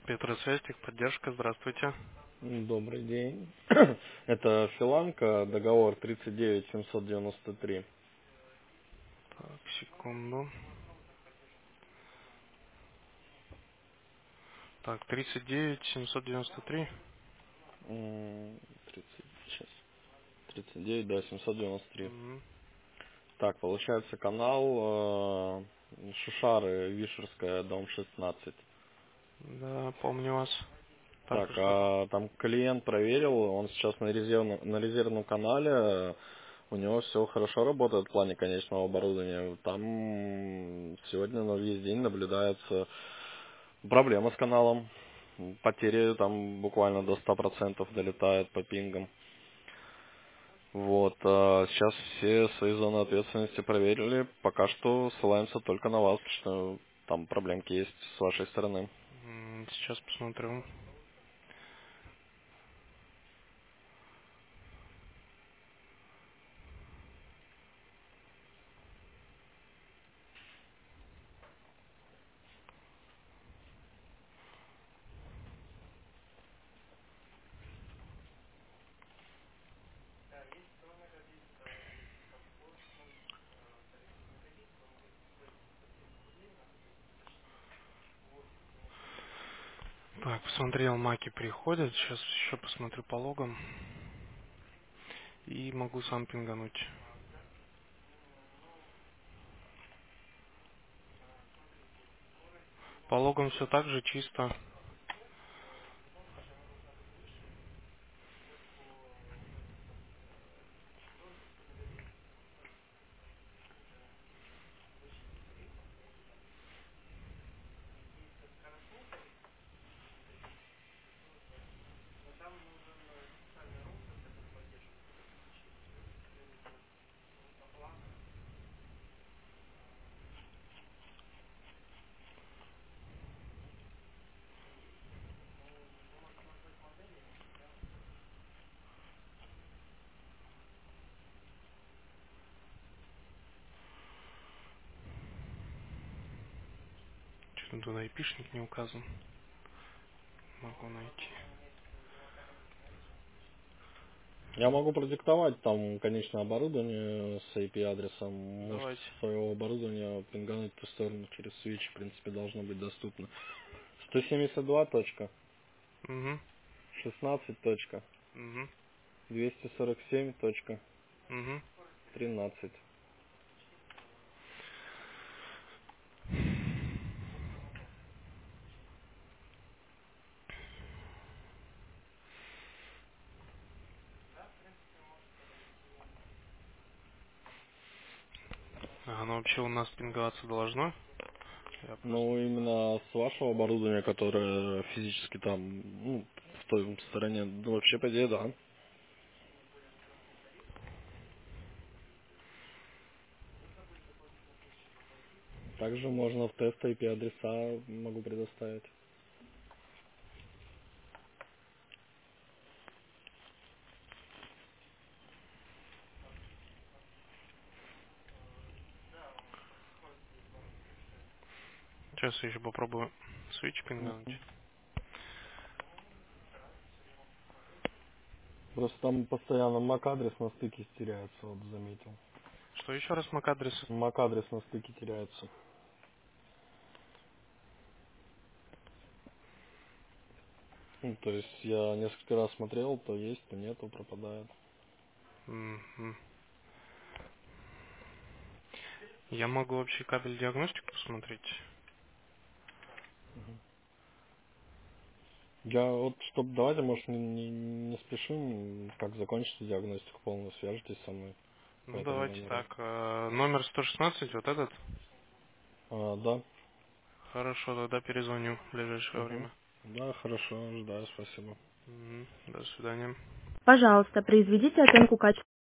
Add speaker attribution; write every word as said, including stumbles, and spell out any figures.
Speaker 1: Петросвязь, техподдержка, здравствуйте.
Speaker 2: Добрый день. Это Филанка, договор тридцать девять семьсот девяносто три.
Speaker 1: Так, секунду. Так, тридцать девять семьсот девяносто три.
Speaker 2: М, тридцать, сейчас. тридцать девять, да, семьсот девяносто три.
Speaker 1: Мгм.
Speaker 2: Так, получается канал э, Шушары, Вишерская, дом шестнадцать.
Speaker 1: Да, помню вас. Так,
Speaker 2: Так,
Speaker 1: и что там?
Speaker 2: а там клиент проверил, он сейчас на резервном, на резервном канале, э, у него все хорошо работает в плане конечного оборудования. Там м, сегодня на весь день наблюдается проблема с каналом. Потери там буквально до ста процентов долетают по пингам. Вот, а сейчас все свои зоны ответственности проверили. Пока что ссылаемся только на вас, что там проблемки есть с вашей стороны.
Speaker 1: М, Сейчас посмотрю. Так, посмотрел, маки приходят. Сейчас еще посмотрю по логам. И могу сам пингануть. По логам все так же чисто. Что-то туда айпишник не указан. Могу найти.
Speaker 2: Я могу продиктовать там конечное оборудование с ай пи-адресом. Можете
Speaker 1: Давайте.
Speaker 2: со своего оборудования пингануть в ту сторону через свич, в принципе, должно быть доступно. сто семьдесят два точка
Speaker 1: Угу.
Speaker 2: шестнадцать точка
Speaker 1: Угу.
Speaker 2: двести сорок семь точка
Speaker 1: Угу.
Speaker 2: тринадцать.
Speaker 1: А оно вообще у нас пинговаться должно? Я просто...
Speaker 2: Ну, именно с вашего оборудования, которое физически там, ну, в той стороне, ну, вообще, по идее, да. Также можно в тест ай пи-адреса могу предоставить.
Speaker 1: Сейчас я еще попробую switch пингануть.
Speaker 2: Мгм. Просто там постоянно мак-адрес на стыке теряется, вот заметил.
Speaker 1: Что еще раз мак-адрес?
Speaker 2: Мак-адрес на стыке теряется. Ну, то есть я несколько раз смотрел, то есть, то нету, пропадает.
Speaker 1: Мгм. Я могу вообще кабель диагностику посмотреть.
Speaker 2: Я вот, чтобы давайте, может, не, не, не спешим, как закончите диагностику полную, свяжитесь со мной по
Speaker 1: Ну
Speaker 2: этому
Speaker 1: давайте
Speaker 2: номеру.
Speaker 1: так. э, Номер сто шестнадцать, вот этот.
Speaker 2: А, да.
Speaker 1: Хорошо, тогда перезвоню в ближайшее
Speaker 2: Угу.
Speaker 1: время.
Speaker 2: Да, хорошо, ждаю, спасибо.
Speaker 1: Мгм. До свидания.
Speaker 3: Пожалуйста, произведите оценку качества.